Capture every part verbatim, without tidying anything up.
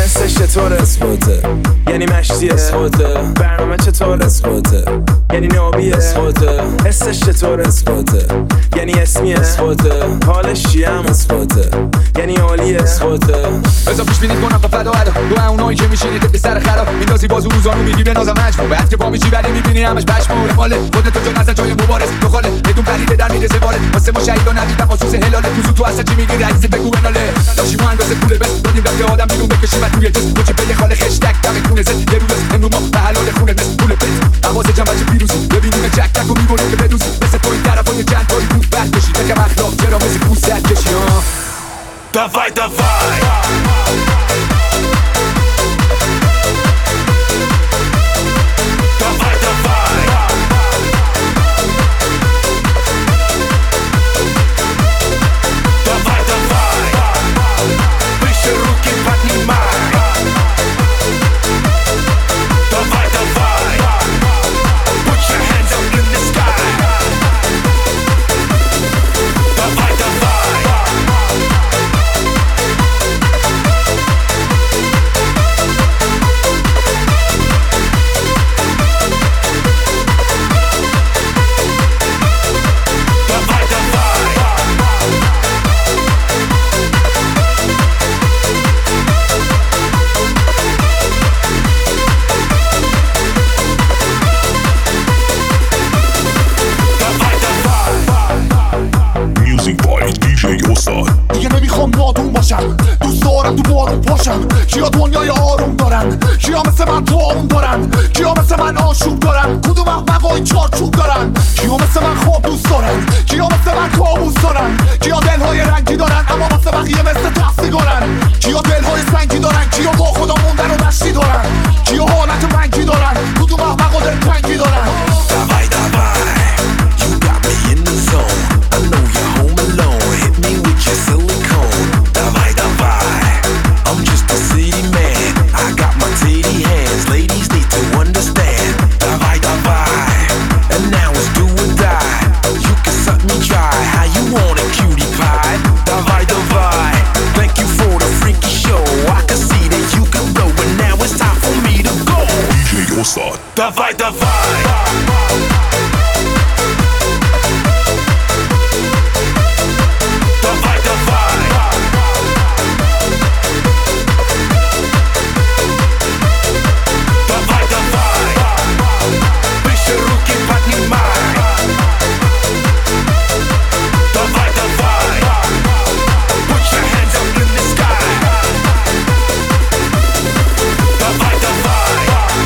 جنسش چطوره؟ اسخوته. یعنی مشتیه؟ اسخوته. برنامه چطوره؟ اسخوته. یعنی نابیه؟ اسخوته. حسش چطوره؟ اسخوته. یعنی اسمیه؟ اسخوته. حالش چیه؟ هم اسخوته. یعنی عالیه؟ اسخوته. بذار پیش بینی کنم تا فدا ادا دو اونایی که میشینید به سر خراب میندازی بازو روزانو میگی به نازم مجبور بعد که پا میشی ولی میبینی همش پشمور ماله خودت تو جا نزن جای مبارز دخاله بدون پریده در میرسه وارد واسه ما شهیدا نبید خصوص هلاله تو تو اصلا چی میگی رئیس بگو بناله داشی ما اندازه پول بس دادیم رفته آدم بیرون بکشیم از توی جسم کوچه به خاله خشتک دم خونه زد یه روز امروز ما به حلال خونه مثل پول پت حواس جمع بچه پیروزی ببینیم چک تک و میبریم که بدوزی مثل تو این طرفای چند تایی بود بعد بشی تکم اخلاق چرا مثل پوست سر کشی ها Dawaj, dawaj Dawaj, dawaj Dawaj, dawaj Wyjście ruki, podнимай Dawaj, dawaj Put your hands up in the sky Dawaj, dawaj دیگه نمیخوام نادون باشم دوست دارم تو بارون پاشم کیا دنیای آروم دارن کیا مثل من تو آروم دارن کیا مثل من آشوب دارن کدوم احمقای چارچوب دارن کیا مثل من خواب دوست دارن کیا مثل من کابوس دارن کیا دلهای رنگی دارن اما مثل بقیه مثل تفسیگارن کیا دلهای سنگی دارن کیا با خدا موندن و دشتی دارن کیا حالت منگی دارن کدوم احمقا دلتنگی دارن Dawaj, dawaj You got me in the zone I know you're home alone Hit me with your silicone Dawaj, dawaj I'm just a city man I got my titty hands Ladies need to understand Dawaj, dawaj And now it's do or die You can suck me dry How you want it, cutie pie Dawaj, dawaj Thank you for the freaky show I can see that you can blow But now it's time for me to go D J Osa Dawaj, dawaj Dawaj, dawaj Dawaj, dawaj Wyjście ruki, podнимай Dawaj, dawaj Put your hands up in the sky Dawaj, dawaj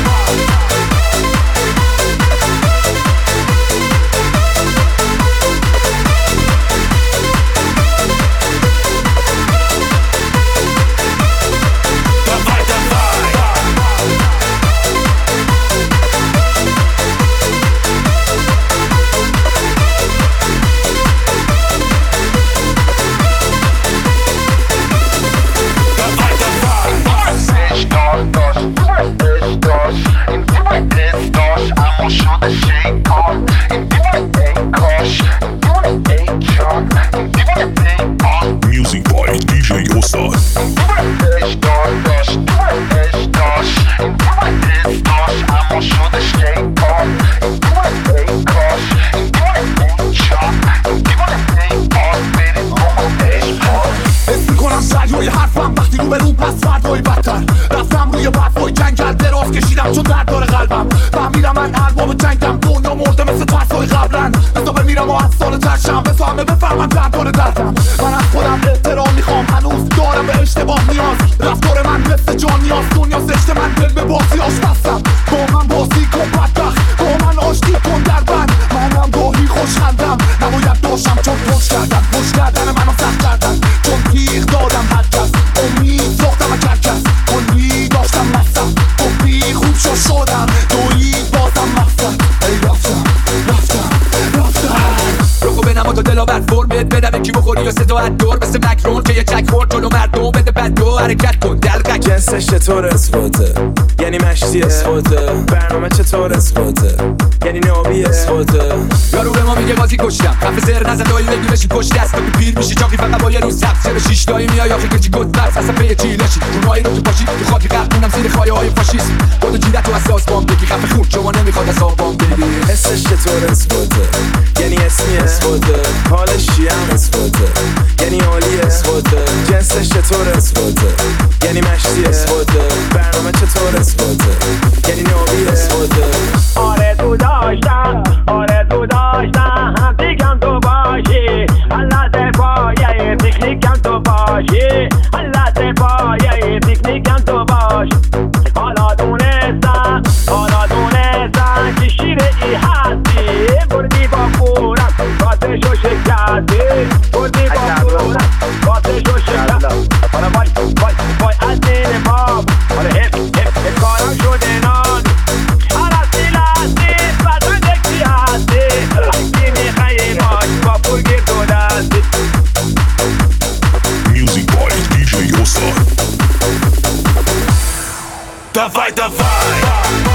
Music by D J Osa حس میکنم سریعی حرفم وقتی رو به رو پس فردایی بدتر رفتم روی بدوای جنگل دراز کشیدم چون درد داره قلبم فهمیدم من ارباب جنگم دنیا مرده مثل ترسای قبلن بسا بمیرم و از سال ترشم بسا همه بفهمم درد داره دردم من از خودم احترام میخوام هنوز دارم به اشتباه نیاز رفتار من مثل جان نیاز دنیا زشت من دل به بازی آش بستم با من بازی کن بدبخت با من آشتی کن در بند منم گاهی خوشخندم نباید داشتم چون پشت کردن پشت کردن منو سخت کردن چون تیغ دادم هرکس امید ساختم و کرکس کلی داشتم مستم گفتی خوب شد شدم دویی بازم مقصد ای رفتم رفتم رفتم روکو بنما تا دلاور فرمت بدم کی بخوری یا صدا از دور مثل مکرون که یه چک خورد جلو مردم بده بد دو حرکت کن دلقک جنسش چطوره؟ اسخوته. یعنی یعنی مشتی اسخوته برنامه چطور اسخوته یعنی نابی اسخوته یارو به ما میگه بازی کشتم خفه سر نزن دایی بگی بشی پشت دست تو پیر میشی چاقی فقط با یه روز سبز چرا شیش دایی میای آخه کچی گد برس اصلا پی چی لشی اونایی رو تو پاشی تو خاک قرقونم زیر خایه های فاشیست خودو جیرت تو اساس بام بگی خفه خون شما نمیخواد از آبام بگی حسش چطور اسخوته یعنی اسمی اسخوته حالش چی هم اسخوته یعنی عالی اسخوته جنسش چطور اسخوته یعنی مشتی اسخوته برنامه چطور اسخوته یعنی نابی اسخوته آرزو داشتم آرزو داشتم هم دیگم تو باشی حالت پایه پیکنیکم تو باشی حالت پایه پیکنیکم تو باشی حالا دونستم حالا دونستم که شیره ای هستی بردی با خورم باتشو شکستی بردی با خورم باتشو شکستی حالا وای وای وای از دین باب حالا هپ هپ هپ کارم شده نان حالا سیلستی بزن دکی هستی کی میخوایی باش با پول گیر تو دستی Music by دی جی Osan. Давай, давай.